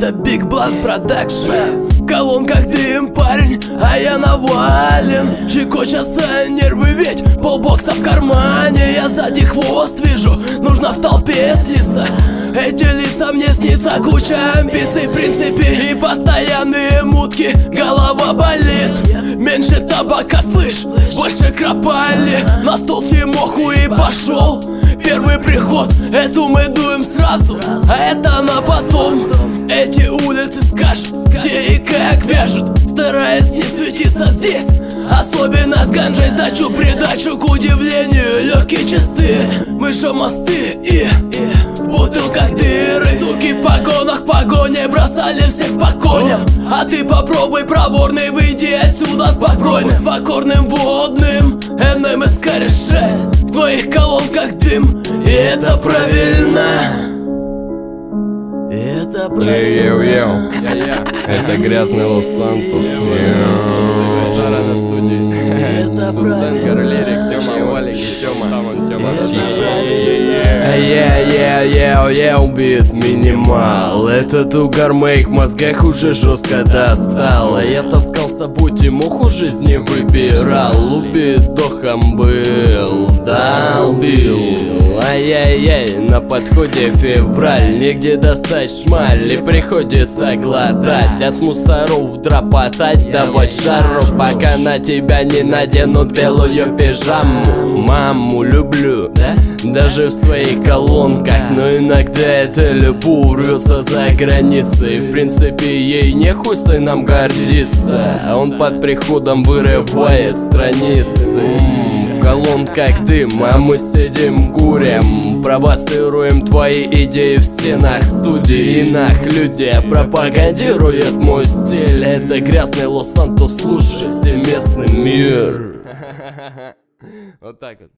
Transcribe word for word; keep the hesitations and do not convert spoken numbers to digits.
Это Big Blunt Production. В колонках дым, парень, а я навален. Щекочутся нервы, ведь полбокса в кармане. Я сзади хвост вижу, нужно в толпе слиться. Эти лица мне снится, куча амбиций, в принципе, и постоянные мутки, голова болит. Меньше табака, слышь, больше кропали. На стол тимоху и пошел первый приход. Эту мы дуем сразу, а это на потом. Эти улицы скажут, где и как вяжут, стараясь не светиться здесь. Особенно с ганджей, сдачу, придачу, к удивлению, легкие часы. Мы же мосты и в бутылках дыры. Суки в погонах, в погоне бросали всех по коням. А ты попробуй, проворный, выйди отсюда спокойно. С покорным водным эм эм эс корешет. В твоих колонках дым, и это правильно. Это правильно. Это грязный Лос-Сантос. Жара на студии. Это Тут Сенгер, Лирик, Тёма, Валик и Тёма. Я убит минимал. Этот угар-мейк в мозгах уже жестко достал. Я таскал с собой Тимоху, жизни выбирал. Убит дохом был, долбил. Ай-яй-яй, на подходе февраль. Негде достать шмаль, и приходится глотать. От мусоров дропотать, давать жару, пока на тебя не наденут белую пижаму. Маму люблю, даже в своих колонках, но иногда эта любовь рвется за границей. В принципе, ей нехуй сыном гордиться, а он под приходом вырывает страницы. В колонках дым, а мы сидим курим, провоцируем твои идеи в стенах студии. Нах, люди пропагандируют мой стиль. Это грязный Лос-Сантос, слушай, всеместный мир. Вот так вот.